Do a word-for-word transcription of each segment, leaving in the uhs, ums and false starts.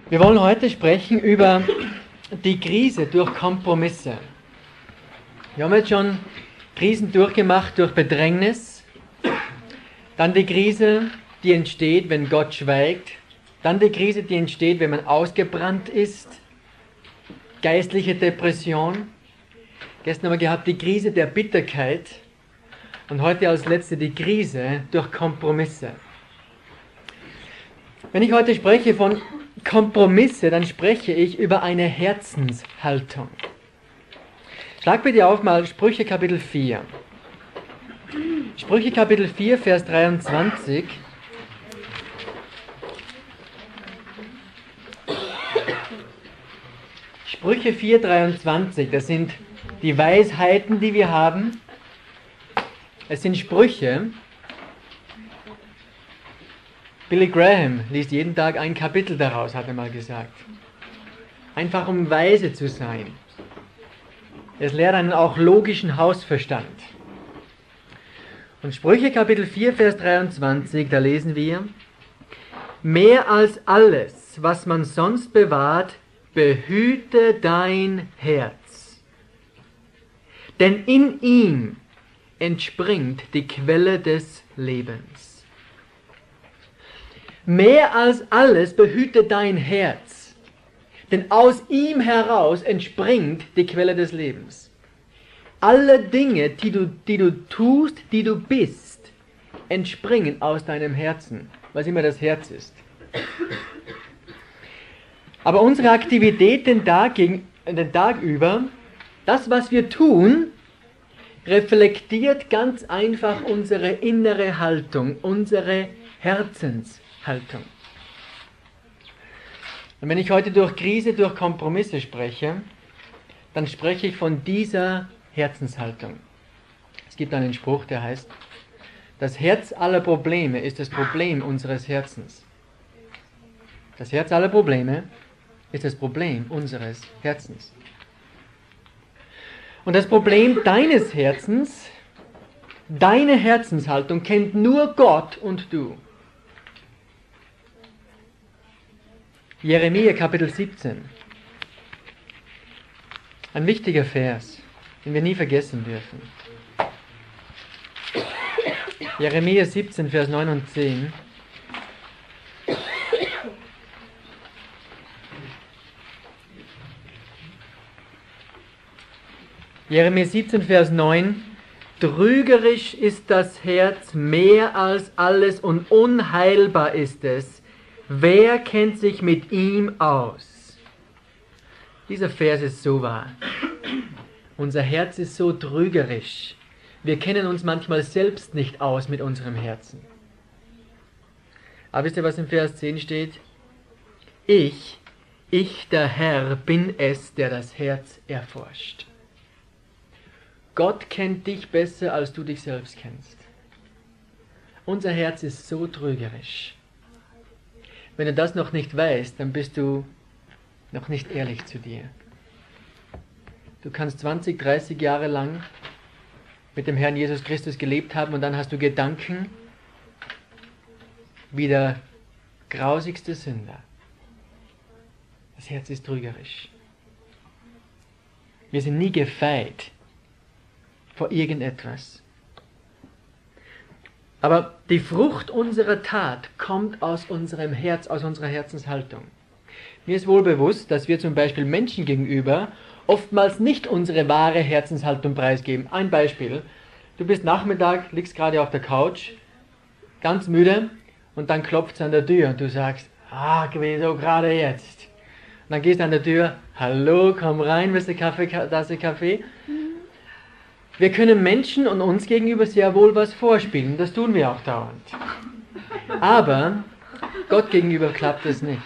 Wir wollen heute sprechen über die Krise durch Kompromisse. Wir haben jetzt schon Krisen durchgemacht durch Bedrängnis, dann die Krise, die entsteht, wenn Gott schweigt, dann die Krise, die entsteht, wenn man ausgebrannt ist, geistliche Depression. Gestern haben wir gehabt die Krise der Bitterkeit und heute als letzte die Krise durch Kompromisse. Wenn ich heute spreche von Kompromisse, dann spreche ich über eine Herzenshaltung. Schlag bitte auf mal Sprüche Kapitel vier. Sprüche Kapitel vier, Vers dreiundzwanzig. Sprüche vier, dreiundzwanzig, das sind die Weisheiten, die wir haben. Es sind Sprüche. Billy Graham liest jeden Tag ein Kapitel daraus, hat er mal gesagt. Einfach um weise zu sein. Es lehrt einen auch logischen Hausverstand. Und Sprüche Kapitel vier, Vers dreiundzwanzig, da lesen wir: Mehr als alles, was man sonst bewahrt, behüte dein Herz. Denn in ihm entspringt die Quelle des Lebens. Mehr als alles behüte dein Herz, denn aus ihm heraus entspringt die Quelle des Lebens. Alle Dinge, die du, die du tust, die du bist, entspringen aus deinem Herzen, was immer das Herz ist. Aber unsere Aktivität den Tag, gegen, den Tag über, das, was wir tun, reflektiert ganz einfach unsere innere Haltung, unsere Herzenshaltung. Haltung. Und wenn ich heute durch Krise, durch Kompromisse spreche, dann spreche ich von dieser Herzenshaltung. Es gibt einen Spruch, der heißt: Das Herz aller Probleme ist das Problem unseres Herzens. Das Herz aller Probleme ist das Problem unseres Herzens. Und das Problem deines Herzens, deine Herzenshaltung kennt nur Gott und du. Jeremia Kapitel siebzehn. Ein wichtiger Vers, den wir nie vergessen dürfen. Jeremia siebzehn, Vers neun und zehn. Jeremia siebzehn, Vers neun. Trügerisch ist das Herz mehr als alles und unheilbar ist es. Wer kennt sich mit ihm aus? Dieser Vers ist so wahr. Unser Herz ist so trügerisch. Wir kennen uns manchmal selbst nicht aus mit unserem Herzen. Aber wisst ihr, was im Vers zehn steht? Ich, ich der Herr, bin es, der das Herz erforscht. Gott kennt dich besser, als du dich selbst kennst. Unser Herz ist so trügerisch. Wenn du das noch nicht weißt, dann bist du noch nicht ehrlich zu dir. Du kannst zwanzig, dreißig Jahre lang mit dem Herrn Jesus Christus gelebt haben und dann hast du Gedanken wie der grausigste Sünder. Das Herz ist trügerisch. Wir sind nie gefeit vor irgendetwas. Aber die Frucht unserer Tat kommt aus unserem Herz, aus unserer Herzenshaltung. Mir ist wohl bewusst, dass wir zum Beispiel Menschen gegenüber oftmals nicht unsere wahre Herzenshaltung preisgeben. Ein Beispiel: Du bist Nachmittag, liegst gerade auf der Couch, ganz müde, und dann klopft es an der Tür und du sagst: Ah, wieso gerade jetzt? Und dann gehst du an der Tür: Hallo, komm rein, willst du Kaffee, Tasse Kaffee? Wir können Menschen und uns gegenüber sehr wohl was vorspielen, das tun wir auch dauernd. Aber Gott gegenüber klappt es nicht.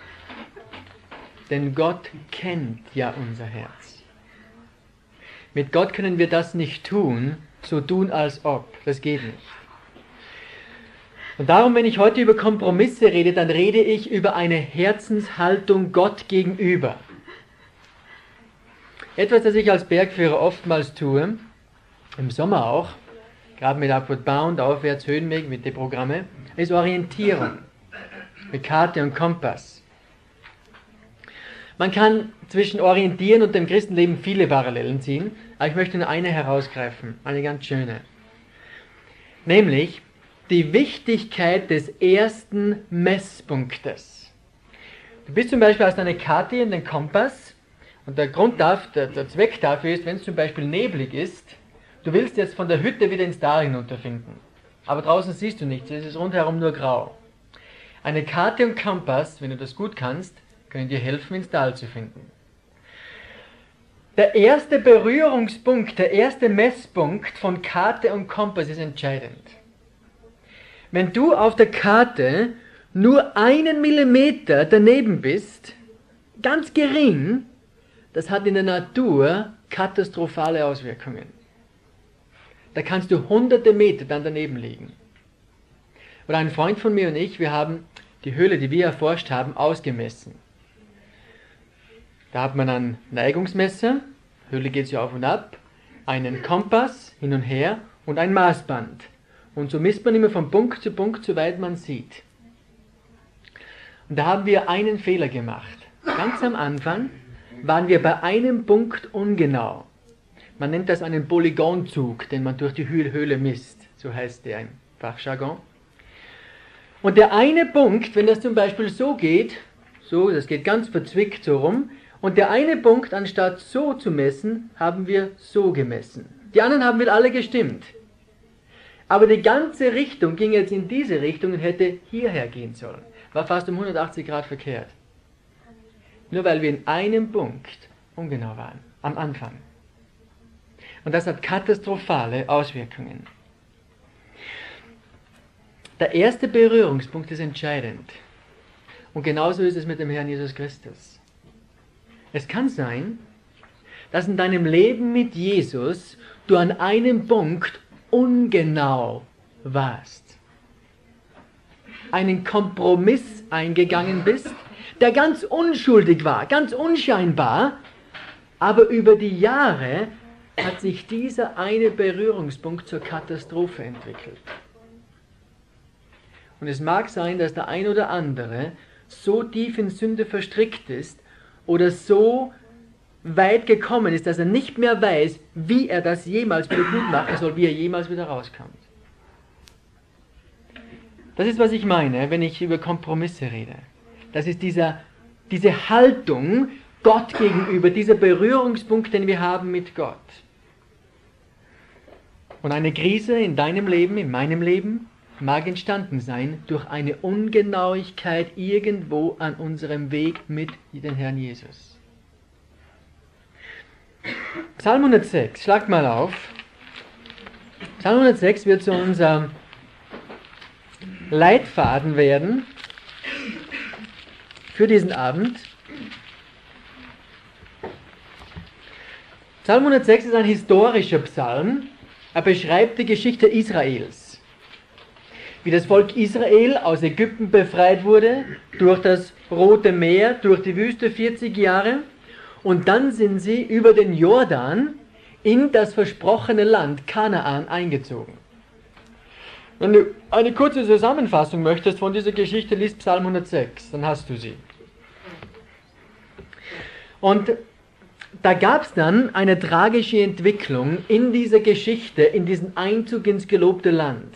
Denn Gott kennt ja unser Herz. Mit Gott können wir das nicht tun, so tun als ob. Das geht nicht. Und darum, wenn ich heute über Kompromisse rede, dann rede ich über eine Herzenshaltung Gott gegenüber. Etwas, das ich als Bergführer oftmals tue, im Sommer auch, gerade mit Upward Bound, Aufwärts, Höhenweg, mit den Programmen, ist Orientierung, mit Karte und Kompass. Man kann zwischen Orientieren und dem Christenleben viele Parallelen ziehen, aber ich möchte nur eine herausgreifen, eine ganz schöne. Nämlich die Wichtigkeit des ersten Messpunktes. Du bist zum Beispiel, hast eine Karte in den Kompass und der Grund darf, der, der Zweck dafür ist, wenn es zum Beispiel neblig ist, du willst jetzt von der Hütte wieder ins Tal hinunterfinden. Aber draußen siehst du nichts, es ist rundherum nur grau. Eine Karte und Kompass, wenn du das gut kannst, können dir helfen, ins Tal zu finden. Der erste Berührungspunkt, der erste Messpunkt von Karte und Kompass ist entscheidend. Wenn du auf der Karte nur einen Millimeter daneben bist, ganz gering, das hat in der Natur katastrophale Auswirkungen. Da kannst du hunderte Meter dann daneben liegen. Oder ein Freund von mir und ich, wir haben die Höhle, die wir erforscht haben, ausgemessen. Da hat man ein Neigungsmesser, Höhle geht ja auf und ab, einen Kompass hin und her und ein Maßband. Und so misst man immer von Punkt zu Punkt, soweit man sieht. Und da haben wir einen Fehler gemacht. Ganz am Anfang waren wir bei einem Punkt ungenau. Man nennt das einen Polygonzug, den man durch die Höhle misst. So heißt der im Fachjargon. Und der eine Punkt, wenn das zum Beispiel so geht, so, das geht ganz verzwickt so rum, und der eine Punkt, anstatt so zu messen, haben wir so gemessen. Die anderen haben wir alle gestimmt. Aber die ganze Richtung ging jetzt in diese Richtung und hätte hierher gehen sollen. War fast um hundertachtzig Grad verkehrt. Nur weil wir in einem Punkt ungenau waren, am Anfang. Und das hat katastrophale Auswirkungen. Der erste Berührungspunkt ist entscheidend. Und genauso ist es mit dem Herrn Jesus Christus. Es kann sein, dass in deinem Leben mit Jesus du an einem Punkt ungenau warst. Einen Kompromiss eingegangen bist, der ganz unschuldig war, ganz unscheinbar, aber über die Jahre hat sich dieser eine Berührungspunkt zur Katastrophe entwickelt. Und es mag sein, dass der ein oder andere so tief in Sünde verstrickt ist oder so weit gekommen ist, dass er nicht mehr weiß, wie er das jemals wieder gut machen soll, wie er jemals wieder rauskommt. Das ist, was ich meine, wenn ich über Kompromisse rede. Das ist dieser, diese Haltung Gott gegenüber, dieser Berührungspunkt, den wir haben mit Gott. Und eine Krise in deinem Leben, in meinem Leben, mag entstanden sein durch eine Ungenauigkeit irgendwo an unserem Weg mit dem Herrn Jesus. Psalm hundertsechs, schlag mal auf. Psalm hundertsechs wird zu unserem Leitfaden werden für diesen Abend. Psalm hundertsechs ist ein historischer Psalm. Er beschreibt die Geschichte Israels. Wie das Volk Israel aus Ägypten befreit wurde, durch das Rote Meer, durch die Wüste vierzig Jahre. Und dann sind sie über den Jordan in das versprochene Land Kanaan eingezogen. Wenn du eine kurze Zusammenfassung möchtest von dieser Geschichte, liest Psalm hundertsechs, dann hast du sie. Und da gab es dann eine tragische Entwicklung in dieser Geschichte, in diesem Einzug ins gelobte Land.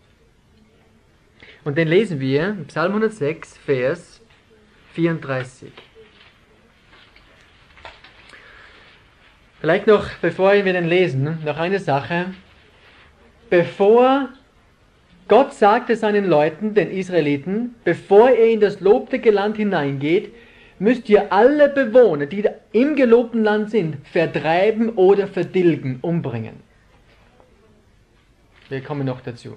Und den lesen wir in Psalm hundertsechs, Vers vierunddreißig. Vielleicht noch, bevor wir den lesen, noch eine Sache. Bevor Gott sagte seinen Leuten, den Israeliten, bevor er in das gelobte Land hineingeht, müsst ihr alle Bewohner, die im gelobten Land sind, vertreiben oder vertilgen, umbringen. Wir kommen noch dazu.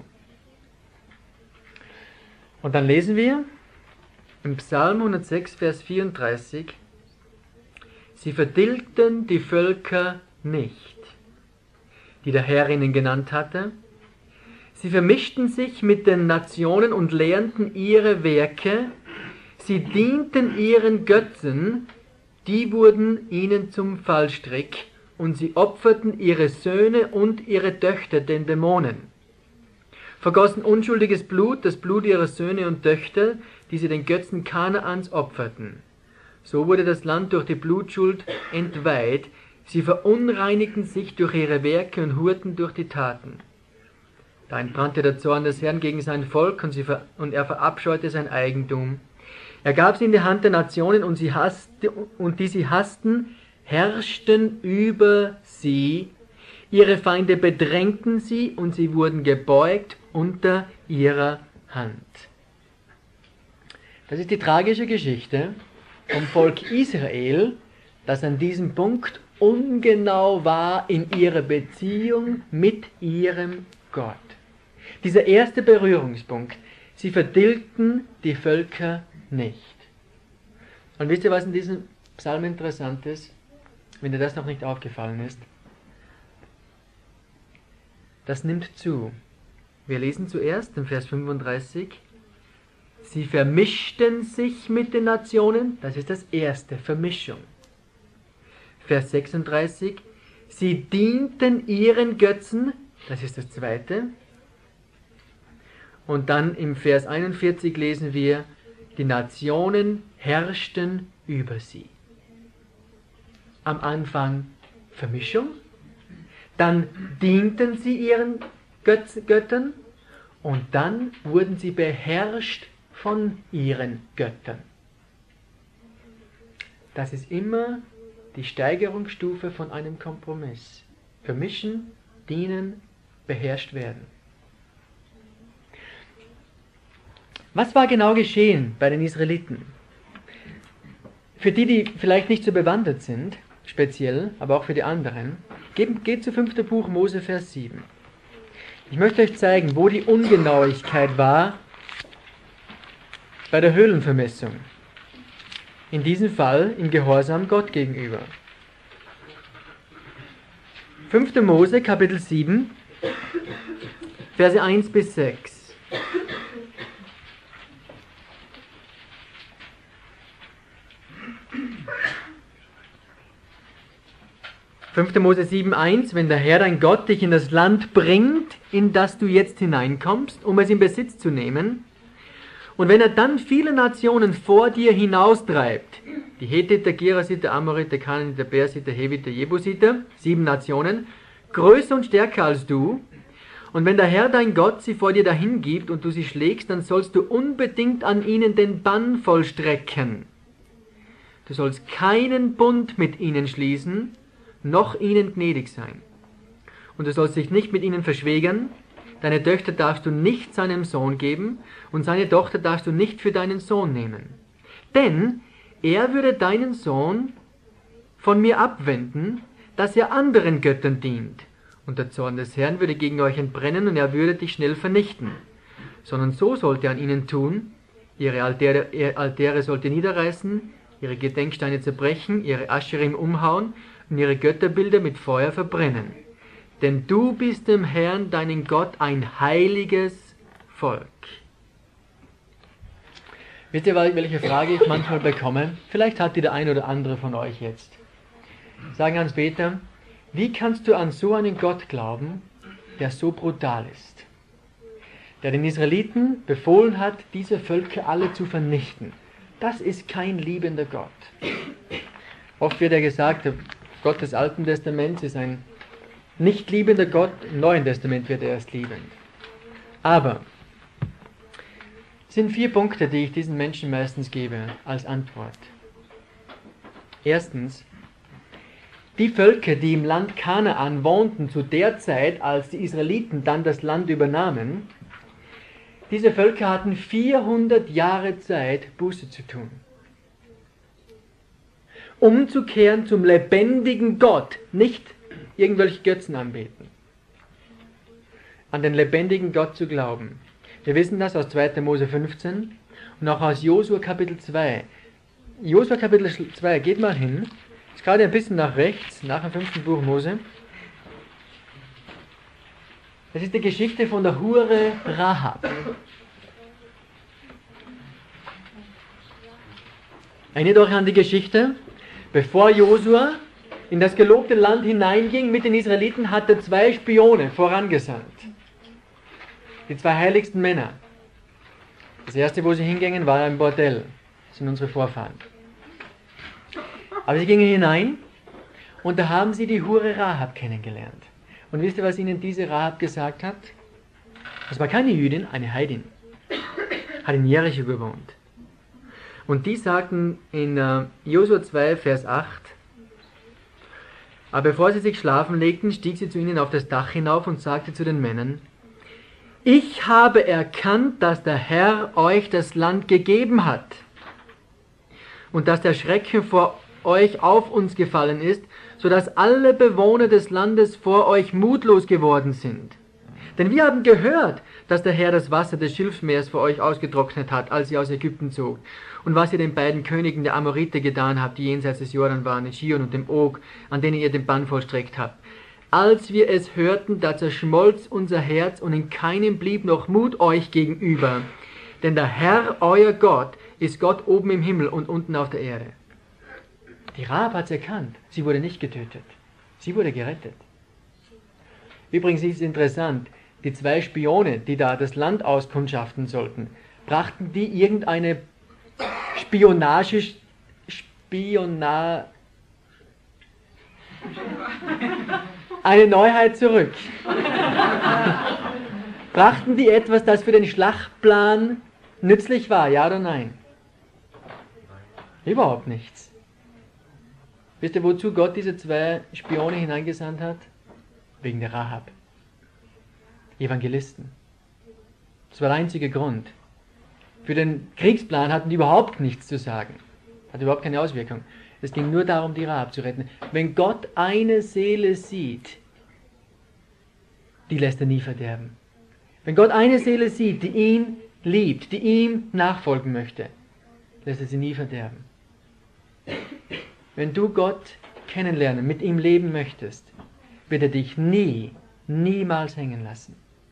Und dann lesen wir im Psalm hundertsechs, Vers vierunddreißig, sie vertilgten die Völker nicht, die der Herr ihnen genannt hatte. Sie vermischten sich mit den Nationen und lehrten ihre Werke. Sie dienten ihren Götzen, die wurden ihnen zum Fallstrick, und sie opferten ihre Söhne und ihre Töchter den Dämonen. Vergossen unschuldiges Blut, das Blut ihrer Söhne und Töchter, die sie den Götzen Kanaans opferten. So wurde das Land durch die Blutschuld entweiht. Sie verunreinigten sich durch ihre Werke und hurten durch die Taten. Da entbrannte der Zorn des Herrn gegen sein Volk und, sie ver und er verabscheute sein Eigentum. Er gab sie in die Hand der Nationen und, sie hasste, und die sie hassten, herrschten über sie. Ihre Feinde bedrängten sie und sie wurden gebeugt unter ihrer Hand. Das ist die tragische Geschichte vom Volk Israel, das an diesem Punkt ungenau war in ihrer Beziehung mit ihrem Gott. Dieser erste Berührungspunkt. Sie vertilgten die Völker nicht. Und wisst ihr, was in diesem Psalm interessant ist, wenn dir das noch nicht aufgefallen ist? Das nimmt zu. Wir lesen zuerst im Vers fünfunddreißig, sie vermischten sich mit den Nationen, das ist das erste, Vermischung. Vers sechsunddreißig, sie dienten ihren Götzen, das ist das zweite. Und dann im Vers einundvierzig lesen wir, die Nationen herrschten über sie. Am Anfang Vermischung, dann dienten sie ihren Götz, Göttern und dann wurden sie beherrscht von ihren Göttern. Das ist immer die Steigerungsstufe von einem Kompromiss. Vermischen, dienen, beherrscht werden. Was war genau geschehen bei den Israeliten? Für die, die vielleicht nicht so bewandert sind, speziell, aber auch für die anderen, geht, geht zu fünften Buch Mose, Vers sieben. Ich möchte euch zeigen, wo die Ungenauigkeit war bei der Höhlenvermessung. In diesem Fall im Gehorsam Gott gegenüber. fünften Mose, Kapitel sieben, Verse eins bis sechs. fünften Mose sieben, eins, wenn der Herr dein Gott dich in das Land bringt, in das du jetzt hineinkommst, um es in Besitz zu nehmen, und wenn er dann viele Nationen vor dir hinaustreibt, die Hethiter, Girasiter, Amoriter, Kanaaniter, Persiter, Heviter, Jebusiter, sieben Nationen, größer und stärker als du, und wenn der Herr dein Gott sie vor dir dahin gibt und du sie schlägst, dann sollst du unbedingt an ihnen den Bann vollstrecken. Du sollst keinen Bund mit ihnen schließen, noch ihnen gnädig sein. Und du sollst dich nicht mit ihnen verschwägern, deine Töchter darfst du nicht seinem Sohn geben, und seine Tochter darfst du nicht für deinen Sohn nehmen. Denn er würde deinen Sohn von mir abwenden, dass er anderen Göttern dient. Und der Zorn des Herrn würde gegen euch entbrennen, und er würde dich schnell vernichten. Sondern so sollt ihr an ihnen tun, ihre Altäre, ihre Altäre sollt ihr niederreißen, ihre Gedenksteine zerbrechen, ihre Ascherim umhauen, und ihre Götterbilder mit Feuer verbrennen. Denn du bist dem Herrn, deinen Gott, ein heiliges Volk. Wisst ihr, welche Frage ich manchmal bekomme? Vielleicht hat die der ein oder andere von euch jetzt. Sagen Ansbeter, wie kannst du an so einen Gott glauben, der so brutal ist? Der den Israeliten befohlen hat, diese Völker alle zu vernichten. Das ist kein liebender Gott. Oft wird ja gesagt, der Gott des Alten Testaments ist ein nicht liebender Gott, im Neuen Testament wird er erst liebend. Aber es sind vier Punkte, die ich diesen Menschen meistens gebe als Antwort. Erstens, die Völker, die im Land Kanaan wohnten zu der Zeit, als die Israeliten dann das Land übernahmen, diese Völker hatten vierhundert Jahre Zeit, Buße zu tun. Umzukehren zum lebendigen Gott, nicht irgendwelche Götzen anbeten. An den lebendigen Gott zu glauben. Wir wissen das aus zweiten Mose fünfzehn und auch aus Josua Kapitel zwei. Josua Kapitel zwei, geht mal hin, ist gerade ein bisschen nach rechts, nach dem fünften Buch Mose. Das ist die Geschichte von der Hure Rahab. Erinnert euch an die Geschichte? Bevor Josua in das gelobte Land hineinging mit den Israeliten, hat er zwei Spione vorangesandt. Die zwei heiligsten Männer. Das erste, wo sie hingingen, war ein Bordell. Das sind unsere Vorfahren. Aber sie gingen hinein und da haben sie die Hure Rahab kennengelernt. Und wisst ihr, was ihnen diese Rahab gesagt hat? Das war keine Jüdin, eine Heidin. Hat in Jericho gewohnt. Und die sagten in äh, Josua zwei, Vers acht, aber bevor sie sich schlafen legten, stieg sie zu ihnen auf das Dach hinauf und sagte zu den Männern, ich habe erkannt, dass der Herr euch das Land gegeben hat und dass der Schrecken vor euch auf uns gefallen ist, sodass alle Bewohner des Landes vor euch mutlos geworden sind. Denn wir haben gehört, dass der Herr das Wasser des Schilfmeers vor euch ausgetrocknet hat, als ihr aus Ägypten zogt, und was ihr den beiden Königen der Amoriter getan habt, die jenseits des Jordan waren, in Schion und dem Og, an denen ihr den Bann vollstreckt habt. Als wir es hörten, da zerschmolz unser Herz und in keinem blieb noch Mut euch gegenüber. Denn der Herr, euer Gott, ist Gott oben im Himmel und unten auf der Erde. Die Rahab hat es erkannt. Sie wurde nicht getötet. Sie wurde gerettet. Übrigens ist es interessant, die zwei Spione, die da das Land auskundschaften sollten, brachten die irgendeine Spionage, Spiona, eine Neuheit zurück. Brachten die etwas, das für den Schlachtplan nützlich war, ja oder nein? Überhaupt nichts. Wisst ihr, wozu Gott diese zwei Spione hineingesandt hat? Wegen der Rahab. Evangelisten. Das war der einzige Grund. Für den Kriegsplan hatten die überhaupt nichts zu sagen. Hat überhaupt keine Auswirkung. Es ging nur darum, die Rahab zu retten. Wenn Gott eine Seele sieht, die lässt er nie verderben. Wenn Gott eine Seele sieht, die ihn liebt, die ihm nachfolgen möchte, lässt er sie nie verderben. Wenn du Gott kennenlernen, mit ihm leben möchtest, wird er dich nie, niemals hängen lassen.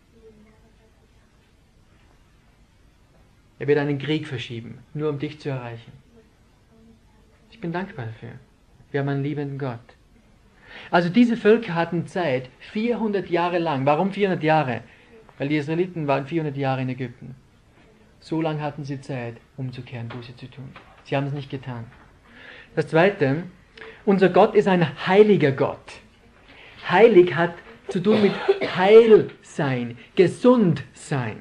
Er wird einen Krieg verschieben, nur um dich zu erreichen. Ich bin dankbar dafür. Wir haben einen liebenden Gott. Also diese Völker hatten Zeit, vierhundert Jahre lang. Warum vierhundert Jahre? Weil die Israeliten waren vierhundert Jahre in Ägypten. So lange hatten sie Zeit, umzukehren, Buße zu tun. Sie haben es nicht getan. Das Zweite, unser Gott ist ein heiliger Gott. Heilig hat zu tun mit heil sein, gesund sein.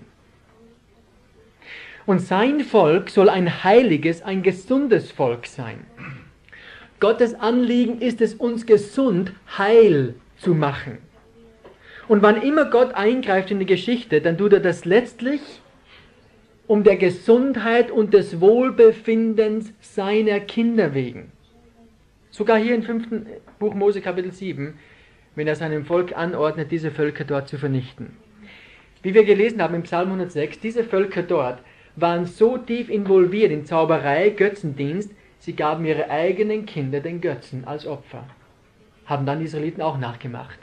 Und sein Volk soll ein heiliges, ein gesundes Volk sein. Gottes Anliegen ist es, uns gesund, heil zu machen. Und wann immer Gott eingreift in die Geschichte, dann tut er das letztlich um der Gesundheit und des Wohlbefindens seiner Kinder wegen. Sogar hier im fünften Buch Mose Kapitel sieben, wenn er seinem Volk anordnet, diese Völker dort zu vernichten. Wie wir gelesen haben im Psalm hundertsechs, diese Völker dort waren so tief involviert in Zauberei, Götzendienst, sie gaben ihre eigenen Kinder den Götzen als Opfer. Haben dann die Israeliten auch nachgemacht.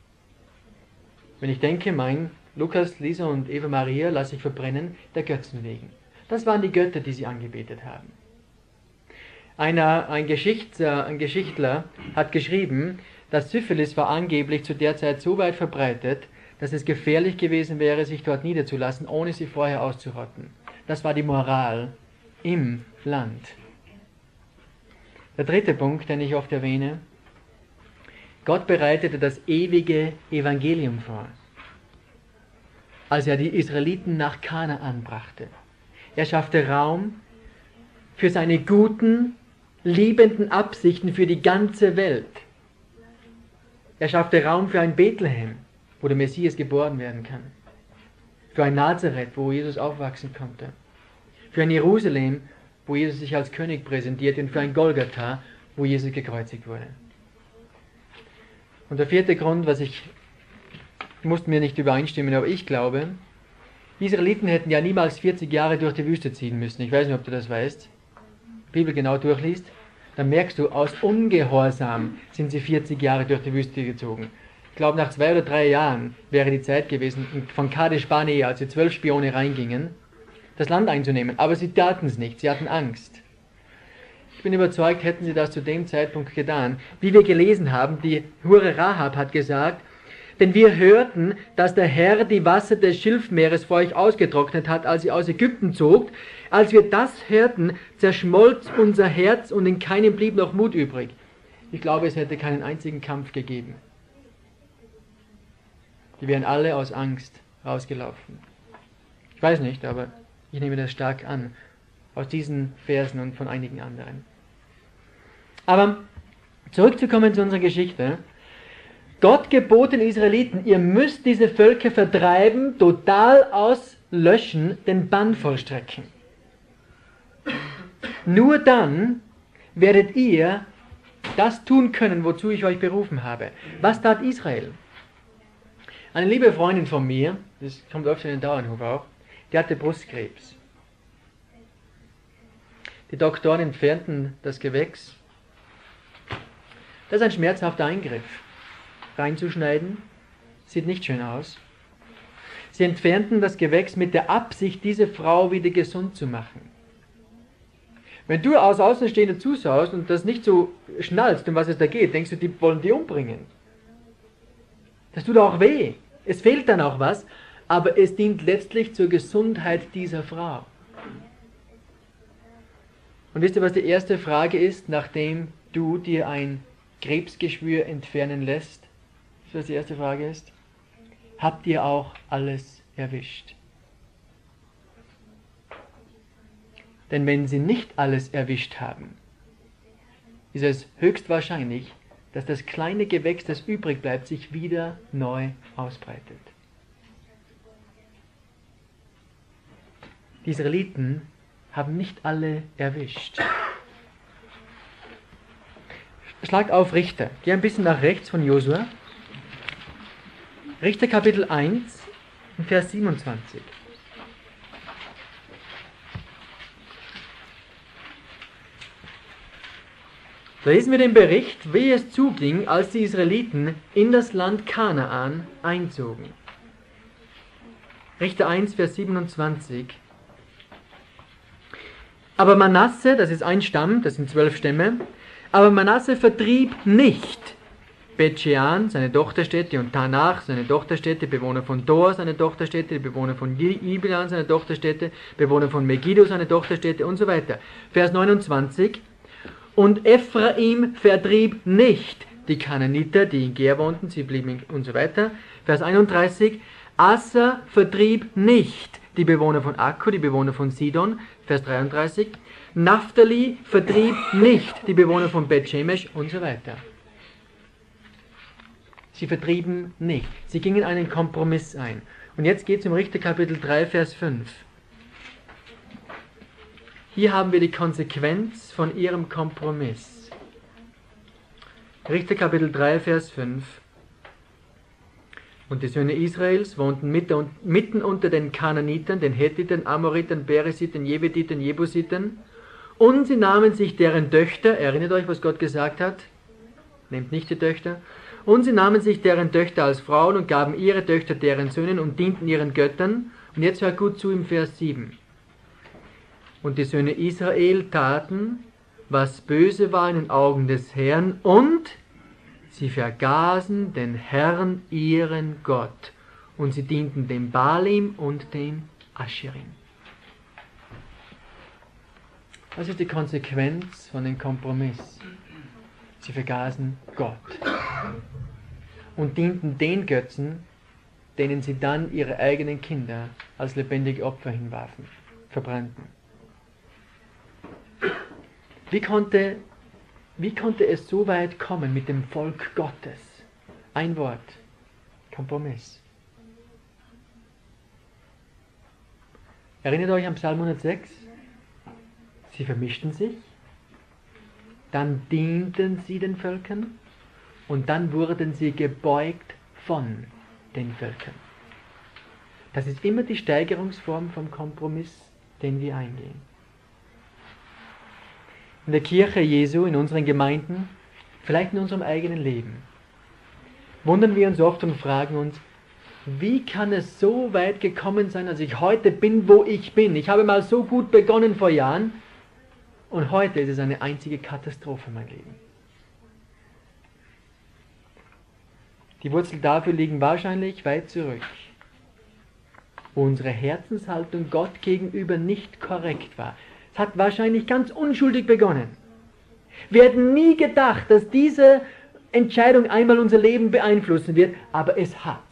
Wenn ich denke, mein Lukas, Lisa und Eva Maria lasse ich verbrennen, der Götzen wegen. Das waren die Götter, die sie angebetet haben. Einer, ein, Geschichts, ein Geschichtler hat geschrieben, dass Syphilis war angeblich zu der Zeit so weit verbreitet, dass es gefährlich gewesen wäre, sich dort niederzulassen, ohne sie vorher auszurotten. Das war die Moral im Land. Der dritte Punkt, den ich oft erwähne: Gott bereitete das ewige Evangelium vor, als er die Israeliten nach Kanaan brachte. Er schaffte Raum für seine guten, liebenden Absichten für die ganze Welt. Er schaffte Raum für ein Bethlehem, wo der Messias geboren werden kann. Für ein Nazareth, wo Jesus aufwachsen konnte. Für ein Jerusalem, wo Jesus sich als König präsentiert, und für ein Golgatha, wo Jesus gekreuzigt wurde. Und der vierte Grund, was ich, musste mir nicht übereinstimmen, aber ich glaube, die Israeliten hätten ja niemals vierzig Jahre durch die Wüste ziehen müssen. Ich weiß nicht, ob du das weißt. Bibel genau durchliest, dann merkst du, aus Ungehorsam sind sie vierzig Jahre durch die Wüste gezogen. Ich glaube, nach zwei oder drei Jahren wäre die Zeit gewesen, von Kadesh Barnea, als die zwölf Spione reingingen, das Land einzunehmen. Aber sie taten es nicht, sie hatten Angst. Ich bin überzeugt, hätten sie das zu dem Zeitpunkt getan. Wie wir gelesen haben, die Hure Rahab hat gesagt, Denn wir hörten, dass der Herr die Wasser des Schilfmeeres vor euch ausgetrocknet hat, als ihr aus Ägypten zogt. Als wir das hörten, zerschmolz unser Herz und in keinem blieb noch Mut übrig. Ich glaube, es hätte keinen einzigen Kampf gegeben. Die wären alle aus Angst rausgelaufen. Ich weiß nicht, aber ich nehme das stark an, aus diesen Versen und von einigen anderen. Aber zurückzukommen zu unserer Geschichte. Gott gebot den Israeliten, ihr müsst diese Völker vertreiben, total auslöschen, den Bann vollstrecken. Nur dann werdet ihr das tun können, wozu ich euch berufen habe. Was tat Israel? Eine liebe Freundin von mir, das kommt öfter in den Dauernhof auch, die hatte Brustkrebs. Die Doktoren entfernten das Gewächs. Das ist ein schmerzhafter Eingriff. Reinzuschneiden, sieht nicht schön aus. Sie entfernten das Gewächs mit der Absicht, diese Frau wieder gesund zu machen. Wenn du als Außenstehender zuschaust und das nicht so schnallst, um was es da geht, denkst du, die wollen die umbringen. Das tut auch weh. Es fehlt dann auch was, aber es dient letztlich zur Gesundheit dieser Frau. Und wisst ihr, was die erste Frage ist, nachdem du dir ein Krebsgeschwür entfernen lässt? Wisst ihr, was die erste Frage ist? Habt ihr auch alles erwischt? Denn wenn sie nicht alles erwischt haben, ist es höchstwahrscheinlich, dass das kleine Gewächs, das übrig bleibt, sich wieder neu ausbreitet. Die Israeliten haben nicht alle erwischt. Schlagt auf Richter. Geh ein bisschen nach rechts von Josua. Richter Kapitel eins, Vers siebenundzwanzig. Da lesen wir den Bericht, wie es zuging, als die Israeliten in das Land Kanaan einzogen. Richter eins, Vers siebenundzwanzig. Aber Manasse, das ist ein Stamm, das sind zwölf Stämme, aber Manasse vertrieb nicht Bet-Shean, seine Tochterstädte, und Tanach, seine Tochterstädte, Bewohner von Dor, seine Tochterstädte, Bewohner von Ibilan, seine Tochterstädte, Bewohner von Megiddo, seine Tochterstädte und so weiter. Vers neunundzwanzig. Und Ephraim vertrieb nicht die Kanaaniter, die in Ger wohnten, sie blieben und so weiter. Vers einunddreißig. Asa vertrieb nicht die Bewohner von Akko, die Bewohner von Sidon. Vers dreiunddreißig. Naphtali vertrieb nicht die Bewohner von Bet-Shemesh und so weiter. Sie vertrieben nicht. Sie gingen einen Kompromiss ein. Und jetzt geht es um Richter Kapitel drei, Vers fünf. Hier haben wir die Konsequenz von ihrem Kompromiss. Richter Kapitel drei, Vers fünf. Und die Söhne Israels wohnten mitten unter den Kanaanitern, den Hethitern, Amoritern, Peresitern, Jeveditern, Jebusitern. Und sie nahmen sich deren Töchter, erinnert euch, was Gott gesagt hat? Nehmt nicht die Töchter. Und sie nahmen sich deren Töchter als Frauen und gaben ihre Töchter deren Söhnen und dienten ihren Göttern. Und jetzt hört gut zu im Vers sieben. Und die Söhne Israel taten, was böse war in den Augen des Herrn, und sie vergaßen den Herrn, ihren Gott, und sie dienten dem Baalim und dem Ascherim. Was ist die Konsequenz von dem Kompromiss? Sie vergaßen Gott und dienten den Götzen, denen sie dann ihre eigenen Kinder als lebendige Opfer hinwarfen, verbrannten. Wie konnte, wie konnte es so weit kommen mit dem Volk Gottes? Ein Wort: Kompromiss. Erinnert euch an Psalm hundertsechs? Sie vermischten sich, dann dienten sie den Völkern und dann wurden sie gebeugt von den Völkern. Das ist immer die Steigerungsform vom Kompromiss, den wir eingehen. In der Kirche Jesu, in unseren Gemeinden, vielleicht in unserem eigenen Leben, wundern wir uns oft und fragen uns, wie kann es so weit gekommen sein, dass ich heute bin, wo ich bin? Ich habe mal so gut begonnen vor Jahren und heute ist es eine einzige Katastrophe, mein Leben. Die Wurzeln dafür liegen wahrscheinlich weit zurück, wo unsere Herzenshaltung Gott gegenüber nicht korrekt war. Es hat wahrscheinlich ganz unschuldig begonnen. Wir hätten nie gedacht, dass diese Entscheidung einmal unser Leben beeinflussen wird, aber es hat.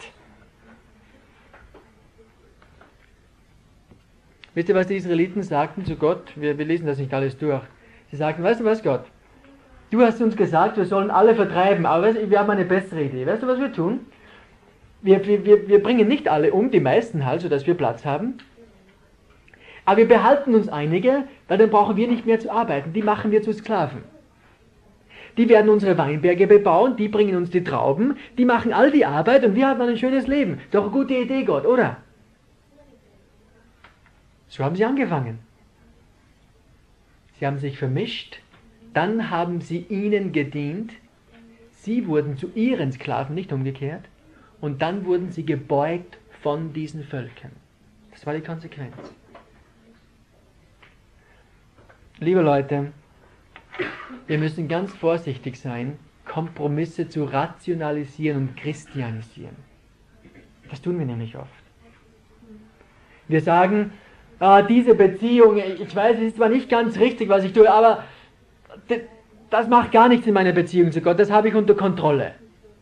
Wisst ihr, was die Israeliten sagten zu Gott? Wir, wir lesen das nicht alles durch. Sie sagten, weißt du was, Gott? Du hast uns gesagt, wir sollen alle vertreiben, aber weißt du, wir haben eine bessere Idee. Weißt du, was wir tun? Wir, wir, wir bringen nicht alle um, die meisten halt, sodass wir Platz haben. Aber wir behalten uns einige, weil dann brauchen wir nicht mehr zu arbeiten. Die machen wir zu Sklaven. Die werden unsere Weinberge bebauen, die bringen uns die Trauben, die machen all die Arbeit und wir haben ein schönes Leben. Doch eine gute Idee, Gott, oder? So haben sie angefangen. Sie haben sich vermischt, dann haben sie ihnen gedient, sie wurden zu ihren Sklaven, nicht umgekehrt, und dann wurden sie gebeugt von diesen Völkern. Das war die Konsequenz. Liebe Leute, wir müssen ganz vorsichtig sein, Kompromisse zu rationalisieren und christianisieren. Das tun wir nämlich oft. Wir sagen, ah, diese Beziehung, ich weiß, es ist zwar nicht ganz richtig, was ich tue, aber das macht gar nichts in meiner Beziehung zu Gott, das habe ich unter Kontrolle.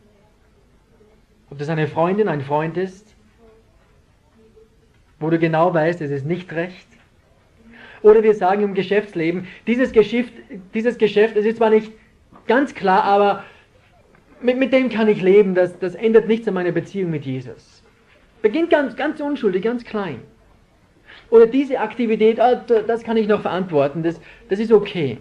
Ob das eine Freundin, ein Freund ist, wo du genau weißt, es ist nicht recht. Oder wir sagen im Geschäftsleben, dieses Geschäft, dieses Geschäft, es ist zwar nicht ganz klar, aber mit, mit dem kann ich leben, das, das ändert nichts an meiner Beziehung mit Jesus. Beginnt ganz, ganz unschuldig, ganz klein. Oder diese Aktivität, ah, das kann ich noch verantworten, das, das ist okay.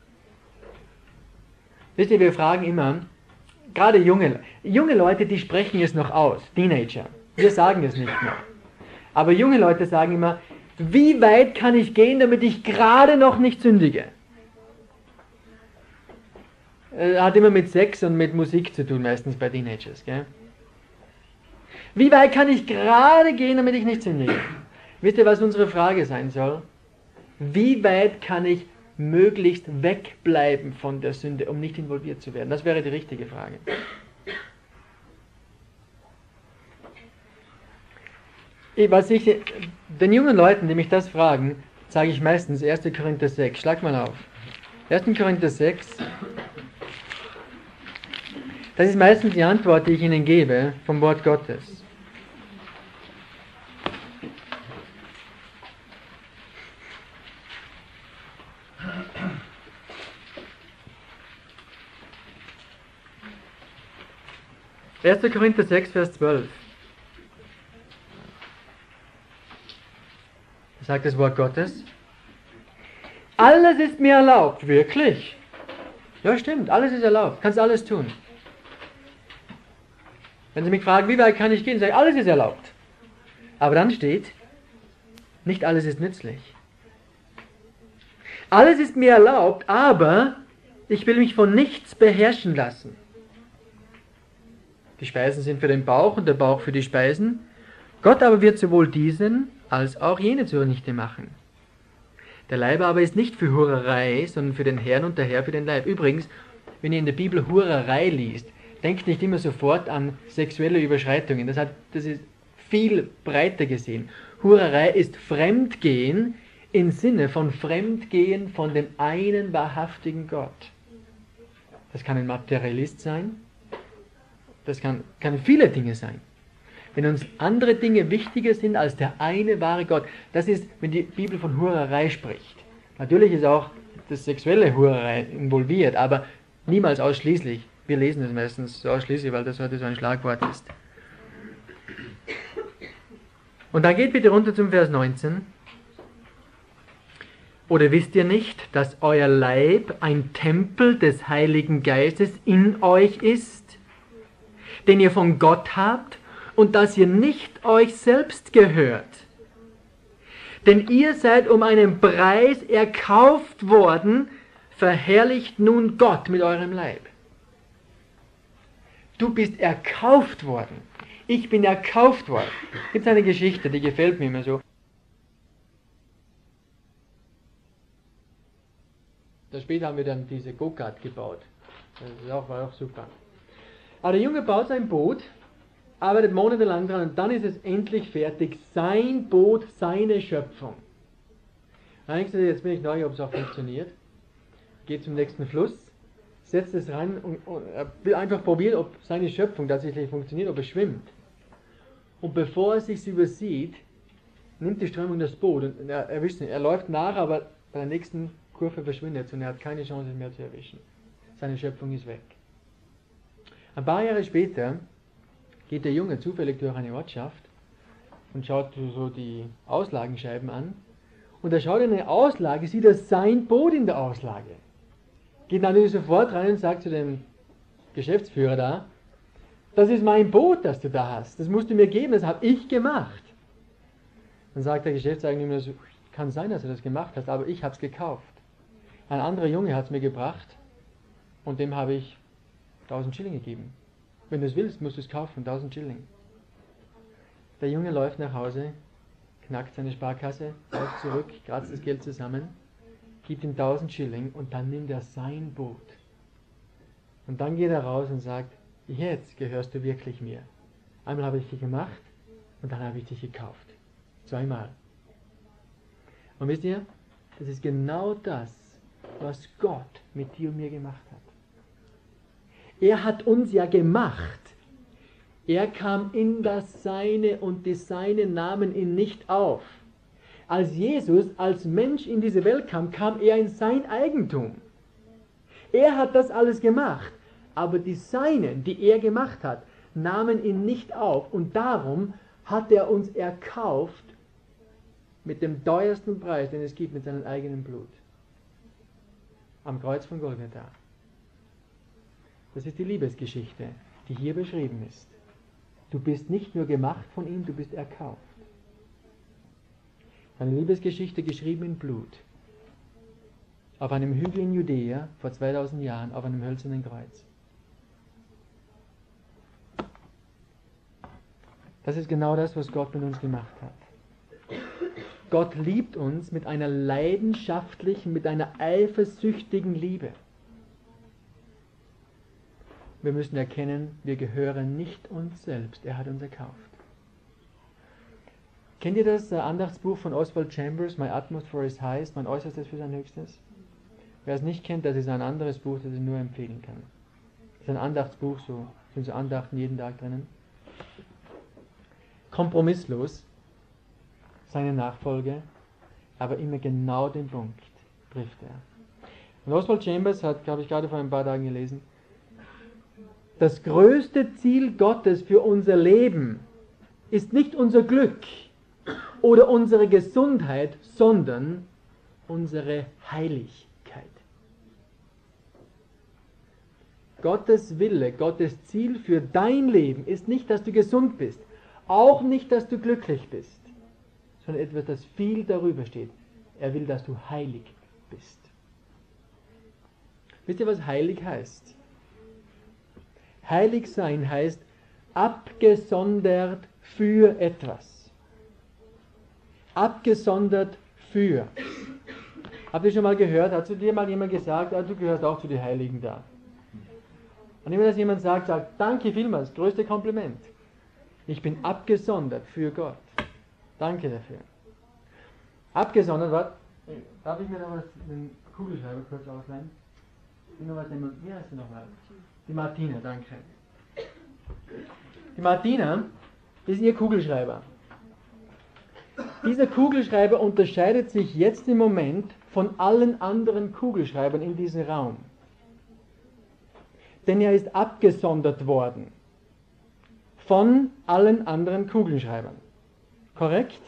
Wisst ihr, wir fragen immer, gerade junge, junge Leute, die sprechen es noch aus, Teenager, wir sagen es nicht mehr. Aber junge Leute sagen immer, wie weit kann ich gehen, damit ich gerade noch nicht sündige? Hat immer mit Sex und mit Musik zu tun, meistens bei Teenagers. Gell? Wie weit kann ich gerade gehen, damit ich nicht sündige? Wisst ihr, was unsere Frage sein soll? Wie weit kann ich möglichst wegbleiben von der Sünde, um nicht involviert zu werden? Das wäre die richtige Frage. Was ich den jungen Leuten, die mich das fragen, sage ich meistens erster Korinther sechs. Schlag mal auf. erster Korinther sechs. Das ist meistens die Antwort, die ich ihnen gebe vom Wort Gottes. erster Korinther sechs, Vers zwölf. Sagt das Wort Gottes. Alles ist mir erlaubt, wirklich. Ja, stimmt, alles ist erlaubt, kannst alles tun. Wenn Sie mich fragen, wie weit kann ich gehen, sage ich, alles ist erlaubt. Aber dann steht, nicht alles ist nützlich. Alles ist mir erlaubt, aber ich will mich von nichts beherrschen lassen. Die Speisen sind für den Bauch und der Bauch für die Speisen. Gott aber wird sowohl diesen als auch jene zunichte machen. Der Leib aber ist nicht für Hurerei, sondern für den Herrn und der Herr für den Leib. Übrigens, wenn ihr in der Bibel Hurerei liest, denkt nicht immer sofort an sexuelle Überschreitungen. Das, hat, das ist viel breiter gesehen. Hurerei ist Fremdgehen im Sinne von Fremdgehen von dem einen wahrhaftigen Gott. Das kann ein Materialist sein. Das kann, kann viele Dinge sein. Wenn uns andere Dinge wichtiger sind als der eine wahre Gott, das ist, wenn die Bibel von Hurerei spricht. Natürlich ist auch das sexuelle Hurerei involviert, aber niemals ausschließlich. Wir lesen es meistens so ausschließlich, weil das heute so ein Schlagwort ist. Und dann geht bitte runter zum Vers neunzehn. Oder wisst ihr nicht, dass euer Leib ein Tempel des Heiligen Geistes in euch ist, den ihr von Gott habt, und dass ihr nicht euch selbst gehört? Denn ihr seid um einen Preis erkauft worden, verherrlicht nun Gott mit eurem Leib. Du bist erkauft worden. Ich bin erkauft worden. Es gibt eine Geschichte, die gefällt mir immer so. Da später haben wir dann diese Go-Kart gebaut. Das ist auch, war auch super. Aber der Junge baut sein Boot, arbeitet monatelang dran und dann ist es endlich fertig. Sein Boot, seine Schöpfung. Dann denkst du dir, jetzt bin ich neu, ob es auch funktioniert. Geht zum nächsten Fluss, setzt es rein und, und er will einfach probieren, ob seine Schöpfung tatsächlich funktioniert, ob es schwimmt. Und bevor er sich übersieht, nimmt die Strömung das Boot und er erwischt ihn. Er läuft nach, aber bei der nächsten Kurve verschwindet es und er hat keine Chance mehr zu erwischen. Seine Schöpfung ist weg. Ein paar Jahre später geht der Junge zufällig durch eine Ortschaft und schaut so die Auslagenscheiben an. Und er schaut in eine Auslage, sieht er sein Boot in der Auslage. Geht natürlich sofort rein und sagt zu dem Geschäftsführer da, das ist mein Boot, das du da hast. Das musst du mir geben, das habe ich gemacht. Dann sagt der Geschäftseigentümer, das kann sein, dass du das gemacht hast, aber ich habe es gekauft. Ein anderer Junge hat es mir gebracht und dem habe ich tausend Schilling gegeben. Wenn du es willst, musst du es kaufen, tausend Schilling. Der Junge läuft nach Hause, knackt seine Sparkasse, läuft zurück, kratzt das Geld zusammen, gibt ihm tausend Schilling und dann nimmt er sein Boot. Und dann geht er raus und sagt, jetzt gehörst du wirklich mir. Einmal habe ich dich gemacht und dann habe ich dich gekauft. Zweimal. Und wisst ihr, das ist genau das, was Gott mit dir und mir gemacht hat. Er hat uns ja gemacht. Er kam in das Seine und die Seinen nahmen ihn nicht auf. Als Jesus als Mensch in diese Welt kam, kam er in sein Eigentum. Er hat das alles gemacht, aber die Seinen, die er gemacht hat, nahmen ihn nicht auf und darum hat er uns erkauft mit dem teuersten Preis, den es gibt, mit seinem eigenen Blut. Am Kreuz von Golgatha. Das ist die Liebesgeschichte, die hier beschrieben ist. Du bist nicht nur gemacht von ihm, du bist erkauft. Eine Liebesgeschichte geschrieben in Blut. Auf einem Hügel in Judäa vor zweitausend Jahren, auf einem hölzernen Kreuz. Das ist genau das, was Gott mit uns gemacht hat. Gott liebt uns mit einer leidenschaftlichen, mit einer eifersüchtigen Liebe. Wir müssen erkennen, wir gehören nicht uns selbst, er hat uns erkauft. Kennt ihr das Andachtsbuch von Oswald Chambers, My Utmost for His Highest, mein Äußerstes für sein Höchstes? Wer es nicht kennt, das ist ein anderes Buch, das ich nur empfehlen kann. Das ist ein Andachtsbuch, so sind so Andachten jeden Tag drinnen. Kompromisslos, seine Nachfolge, aber immer genau den Punkt trifft er. Und Oswald Chambers hat, habe ich gerade vor ein paar Tagen gelesen, das größte Ziel Gottes für unser Leben ist nicht unser Glück oder unsere Gesundheit, sondern unsere Heiligkeit. Gottes Wille, Gottes Ziel für dein Leben ist nicht, dass du gesund bist, auch nicht, dass du glücklich bist, sondern etwas, das viel darüber steht. Er will, dass du heilig bist. Wisst ihr, was heilig heißt? Heilig sein heißt abgesondert für etwas. Abgesondert für. Habt ihr schon mal gehört, hat zu dir mal jemand gesagt, ah, du gehörst auch zu den Heiligen da? Und immer, dass jemand sagt, sagt, danke vielmals, größte Kompliment. Ich bin abgesondert für Gott. Danke dafür. Abgesondert, was? Darf ich mir noch was, den Kugelschreiber kurz ausleihen? Ich noch was nehmen. Wie heißt du nochmal? Die Martina, danke. Die Martina ist ihr Kugelschreiber. Dieser Kugelschreiber unterscheidet sich jetzt im Moment von allen anderen Kugelschreibern in diesem Raum. Denn er ist abgesondert worden von allen anderen Kugelschreibern. Korrekt?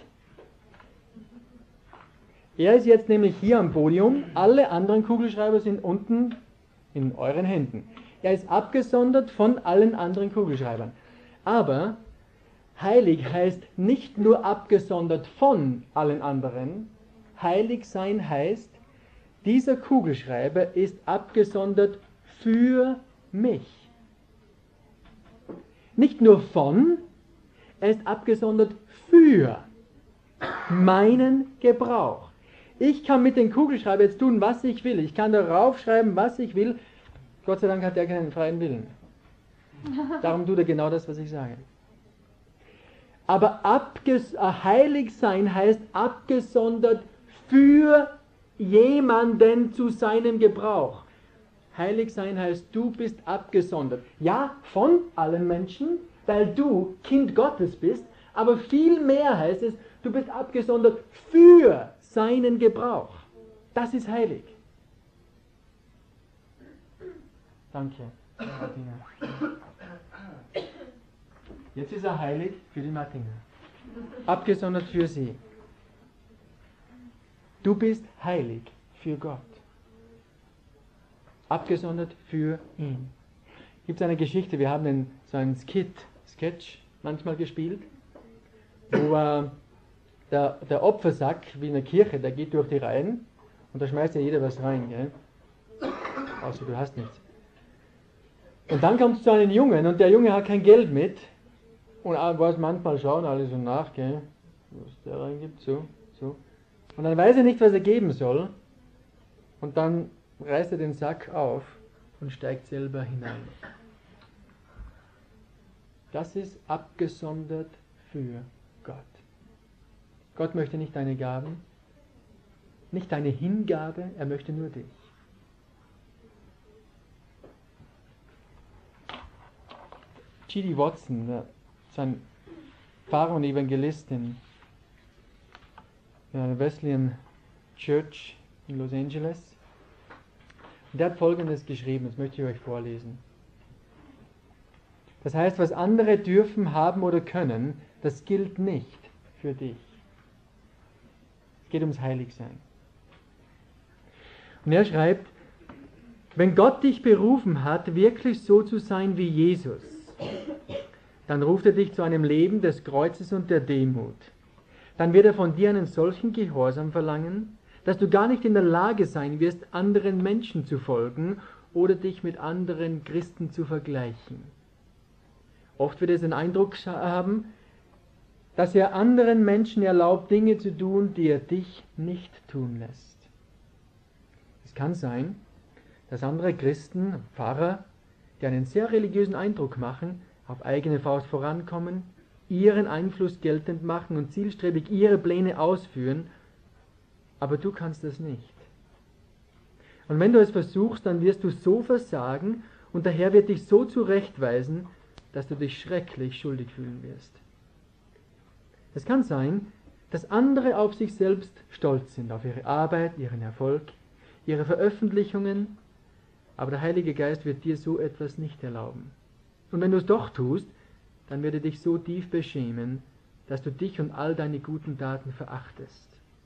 Er ist jetzt nämlich hier am Podium, alle anderen Kugelschreiber sind unten in euren Händen. Er ist abgesondert von allen anderen Kugelschreibern. Aber heilig heißt nicht nur abgesondert von allen anderen, heilig sein heißt, dieser Kugelschreiber ist abgesondert für mich. Nicht nur von, er ist abgesondert für meinen Gebrauch. Ich kann mit dem Kugelschreiber jetzt tun, was ich will. Ich kann darauf schreiben, was ich will. Gott sei Dank hat er keinen freien Willen. Darum tut er genau das, was ich sage. Aber abges heilig sein heißt abgesondert für jemanden zu seinem Gebrauch. Heilig sein heißt, du bist abgesondert. Ja, von allen Menschen, weil du Kind Gottes bist, aber viel mehr heißt es, du bist abgesondert für seinen Gebrauch. Das ist heilig. Danke, Martina. Jetzt ist er heilig für die Martina. Abgesondert für sie. Du bist heilig für Gott. Abgesondert für ihn. Gibt es eine Geschichte, wir haben einen, so einen Skit, Sketch manchmal gespielt, wo äh, der, der Opfersack, wie in der Kirche, der geht durch die Reihen und da schmeißt ja jeder was rein, gell? Außer du hast nichts. Und dann kommt es zu einem Jungen und der Junge hat kein Geld mit und was manchmal schauen alle so nach, gell? Was der reingibt, so, so. Und dann weiß er nicht, was er geben soll und dann reißt er den Sack auf und steigt selber hinein. Das ist abgesondert für Gott. Gott möchte nicht deine Gaben, nicht deine Hingabe, er möchte nur dich. G D Watson, sein Pfarrer und Evangelist in einer Wesleyan Church in Los Angeles, der hat Folgendes geschrieben, das möchte ich euch vorlesen. Das heißt, was andere dürfen, haben oder können, das gilt nicht für dich. Es geht ums Heiligsein. Und er schreibt, wenn Gott dich berufen hat, wirklich so zu sein wie Jesus, dann ruft er dich zu einem Leben des Kreuzes und der Demut. Dann wird er von dir einen solchen Gehorsam verlangen, dass du gar nicht in der Lage sein wirst, anderen Menschen zu folgen oder dich mit anderen Christen zu vergleichen. Oft wird es den Eindruck haben, dass er anderen Menschen erlaubt, Dinge zu tun, die er dich nicht tun lässt. Es kann sein, dass andere Christen, Pfarrer, die einen sehr religiösen Eindruck machen, auf eigene Faust vorankommen, ihren Einfluss geltend machen und zielstrebig ihre Pläne ausführen, aber du kannst das nicht. Und wenn du es versuchst, dann wirst du so versagen und der Herr wird dich so zurechtweisen, dass du dich schrecklich schuldig fühlen wirst. Es kann sein, dass andere auf sich selbst stolz sind, auf ihre Arbeit, ihren Erfolg, ihre Veröffentlichungen, aber der Heilige Geist wird dir so etwas nicht erlauben. Und wenn du es doch tust, dann wird er dich so tief beschämen, dass du dich und all deine guten Taten verachtest.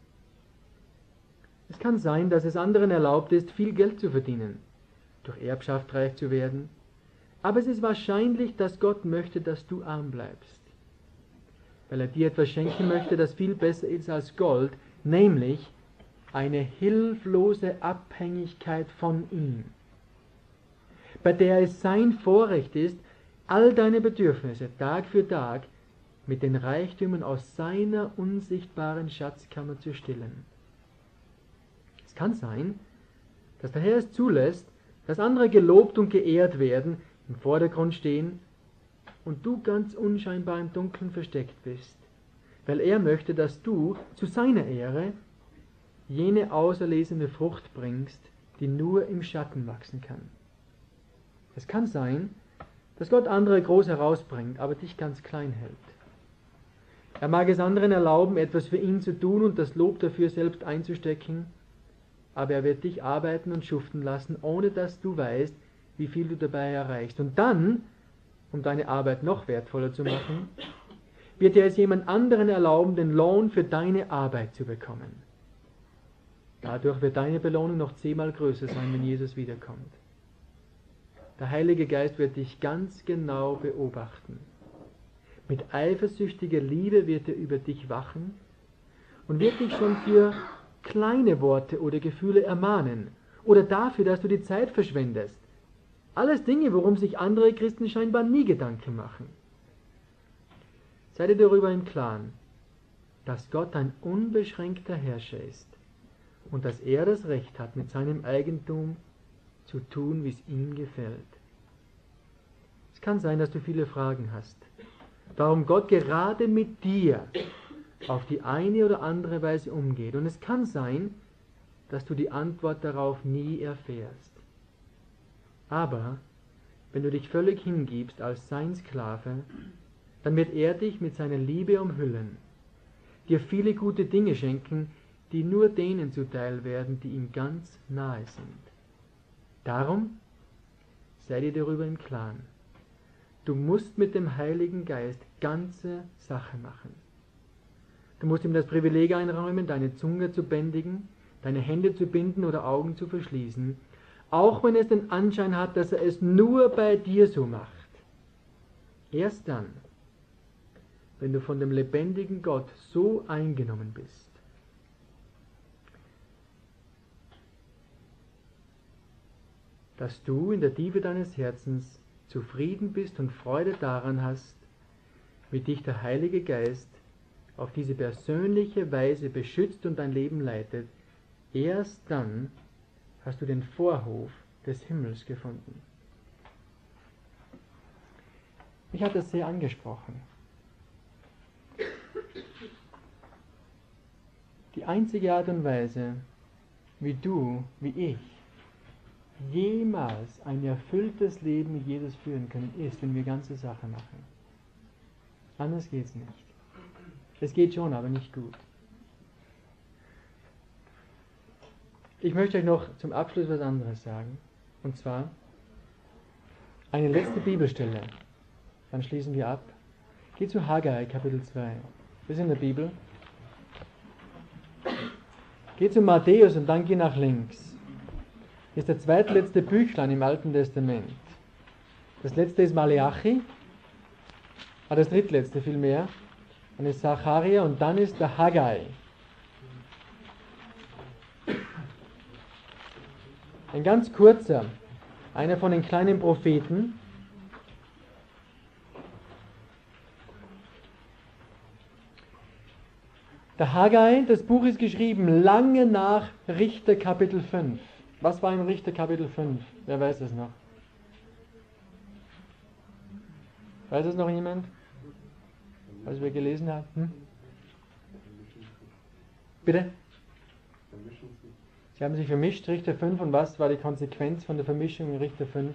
Es kann sein, dass es anderen erlaubt ist, viel Geld zu verdienen, durch Erbschaft reich zu werden, aber es ist wahrscheinlich, dass Gott möchte, dass du arm bleibst, weil er dir etwas schenken möchte, das viel besser ist als Gold, nämlich eine hilflose Abhängigkeit von ihm, bei der es sein Vorrecht ist, all deine Bedürfnisse Tag für Tag mit den Reichtümern aus seiner unsichtbaren Schatzkammer zu stillen. Es kann sein, dass der Herr es zulässt, dass andere gelobt und geehrt werden, im Vordergrund stehen und du ganz unscheinbar im Dunkeln versteckt bist, weil er möchte, dass du zu seiner Ehre jene auserlesene Frucht bringst, die nur im Schatten wachsen kann. Es kann sein, dass Gott andere groß herausbringt, aber dich ganz klein hält. Er mag es anderen erlauben, etwas für ihn zu tun und das Lob dafür selbst einzustecken, aber er wird dich arbeiten und schuften lassen, ohne dass du weißt, wie viel du dabei erreichst. Und dann, um deine Arbeit noch wertvoller zu machen, wird er es jemand anderen erlauben, den Lohn für deine Arbeit zu bekommen. Dadurch wird deine Belohnung noch zehnmal größer sein, wenn Jesus wiederkommt. Der Heilige Geist wird dich ganz genau beobachten. Mit eifersüchtiger Liebe wird er über dich wachen und wird dich schon für kleine Worte oder Gefühle ermahnen oder dafür, dass du die Zeit verschwendest. Alles Dinge, worum sich andere Christen scheinbar nie Gedanken machen. Sei dir darüber im Klaren, dass Gott ein unbeschränkter Herrscher ist und dass er das Recht hat, mit seinem Eigentum zu tun, wie es ihm gefällt. Es kann sein, dass du viele Fragen hast. Warum Gott gerade mit dir auf die eine oder andere Weise umgeht. Und es kann sein, dass du die Antwort darauf nie erfährst. Aber wenn du dich völlig hingibst als sein Sklave, dann wird er dich mit seiner Liebe umhüllen, dir viele gute Dinge schenken, die nur denen zuteil werden, die ihm ganz nahe sind. Darum sei dir darüber im Klaren. Du musst mit dem Heiligen Geist ganze Sache machen. Du musst ihm das Privileg einräumen, deine Zunge zu bändigen, deine Hände zu binden oder Augen zu verschließen, auch wenn es den Anschein hat, dass er es nur bei dir so macht. Erst dann, wenn du von dem lebendigen Gott so eingenommen bist, dass du in der Tiefe deines Herzens zufrieden bist und Freude daran hast, wie dich der Heilige Geist auf diese persönliche Weise beschützt und dein Leben leitet, erst dann hast du den Vorhof des Himmels gefunden. Mich hat das sehr angesprochen. Die einzige Art und Weise, wie du, wie ich, jemals ein erfülltes Leben mit Jesus führen können, ist, wenn wir ganze Sache machen. Anders geht's nicht. Es geht schon, aber nicht gut. Ich möchte euch noch zum Abschluss was anderes sagen. Und zwar eine letzte Bibelstelle. Dann schließen wir ab. Geht zu Haggai, Kapitel zwei. Das ist in der Bibel. Geht zu Matthäus und dann geh nach links. Das ist der zweitletzte Büchlein im Alten Testament. Das letzte ist Maleachi. Ah, das drittletzte vielmehr. Dann ist Zacharia und dann ist der Haggai. Ein ganz kurzer, einer von den kleinen Propheten. Der Haggai, das Buch ist geschrieben lange nach Richter Kapitel fünf. Was war im Richter Kapitel fünf? Wer weiß es noch? Weiß es noch jemand? Was wir gelesen haben? Hm? Bitte? Sie haben sich vermischt, Richter fünf, und was war die Konsequenz von der Vermischung in Richter fünf?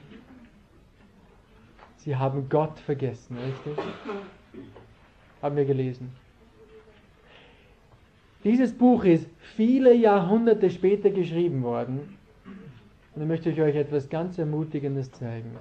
Sie haben Gott vergessen, richtig? Haben wir gelesen. Dieses Buch ist viele Jahrhunderte später geschrieben worden, und da möchte ich euch etwas ganz Ermutigendes zeigen.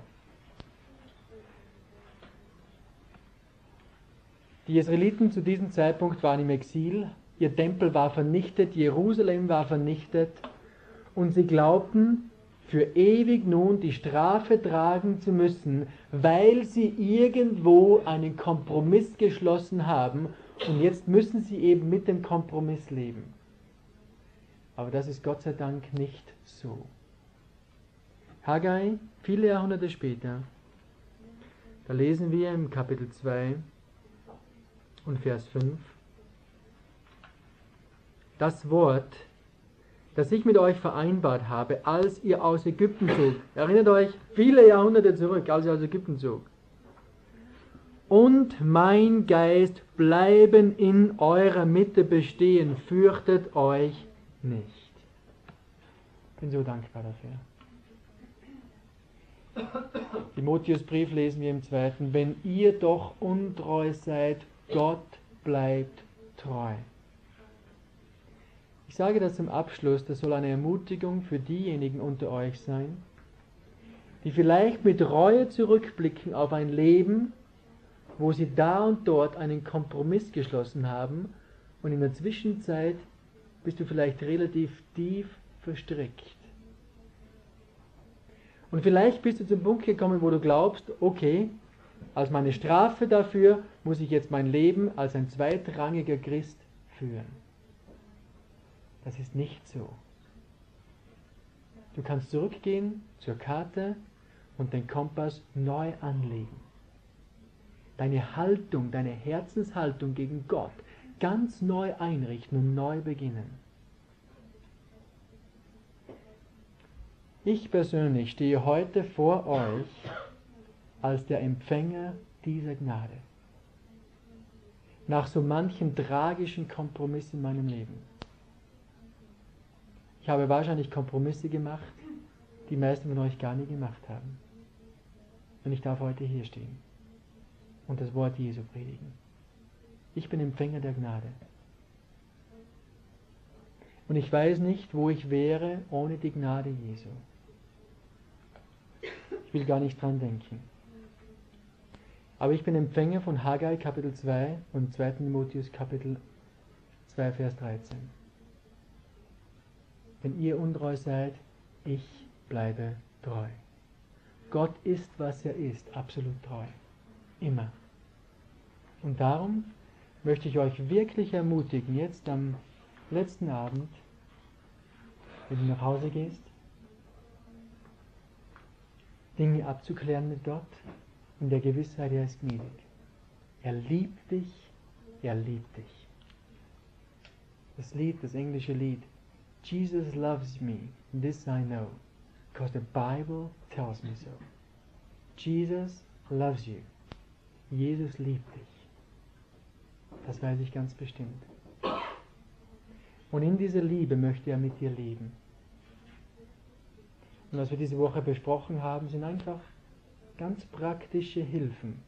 Die Israeliten zu diesem Zeitpunkt waren im Exil, ihr Tempel war vernichtet, Jerusalem war vernichtet, und sie glaubten, für ewig nun die Strafe tragen zu müssen, weil sie irgendwo einen Kompromiss geschlossen haben, und jetzt müssen sie eben mit dem Kompromiss leben. Aber das ist Gott sei Dank nicht so. Haggai, viele Jahrhunderte später, da lesen wir im Kapitel zwei und Vers fünf, das Wort, das ich mit euch vereinbart habe, als ihr aus Ägypten zog. Erinnert euch, viele Jahrhunderte zurück, als ihr aus Ägypten zog. Und mein Geist bleiben in eurer Mitte bestehen, fürchtet euch nicht. Ich bin so dankbar dafür. Timotheusbrief lesen wir im zweiten, wenn ihr doch untreu seid, Gott bleibt treu. Ich sage das zum Abschluss, das soll eine Ermutigung für diejenigen unter euch sein, die vielleicht mit Reue zurückblicken auf ein Leben, wo sie da und dort einen Kompromiss geschlossen haben, und in der Zwischenzeit bist du vielleicht relativ tief verstrickt. Und vielleicht bist du zum Punkt gekommen, wo du glaubst, okay, als meine Strafe dafür muss ich jetzt mein Leben als ein zweitrangiger Christ führen. Das ist nicht so. Du kannst zurückgehen zur Karte und den Kompass neu anlegen. Deine Haltung, deine Herzenshaltung gegen Gott ganz neu einrichten und neu beginnen. Ich persönlich stehe heute vor euch als der Empfänger dieser Gnade. Nach so manchem tragischen Kompromiss in meinem Leben. Ich habe wahrscheinlich Kompromisse gemacht, die meisten von euch gar nie gemacht haben. Und ich darf heute hier stehen und das Wort Jesu predigen. Ich bin Empfänger der Gnade. Und ich weiß nicht, wo ich wäre ohne die Gnade Jesu. Ich will gar nicht dran denken. Aber ich bin Empfänger von Haggai Kapitel zwei und zweiten Timotheus Kapitel zwei, Vers dreizehn. Wenn ihr untreu seid, ich bleibe treu. Gott ist, was er ist, absolut treu. Immer. Und darum möchte ich euch wirklich ermutigen, jetzt am letzten Abend, wenn du nach Hause gehst, Dinge abzuklären mit Gott, in der Gewissheit, er ist gnädig. Er liebt dich, er liebt dich. Das Lied, das englische Lied, Jesus loves me, this I know, because the Bible tells me so. Jesus loves you. Jesus liebt dich. Das weiß ich ganz bestimmt. Und in dieser Liebe möchte er mit dir leben. Und was wir diese Woche besprochen haben, sind einfach ganz praktische Hilfen.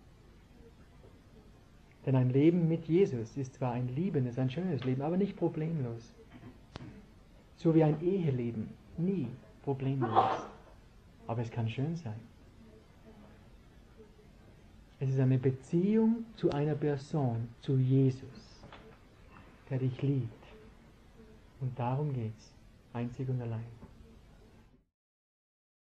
Denn ein Leben mit Jesus ist zwar ein liebendes, ein schönes Leben, aber nicht problemlos. So wie ein Eheleben nie problemlos ist. Aber es kann schön sein. Es ist eine Beziehung zu einer Person, zu Jesus, der dich liebt. Und darum geht's, einzig und allein.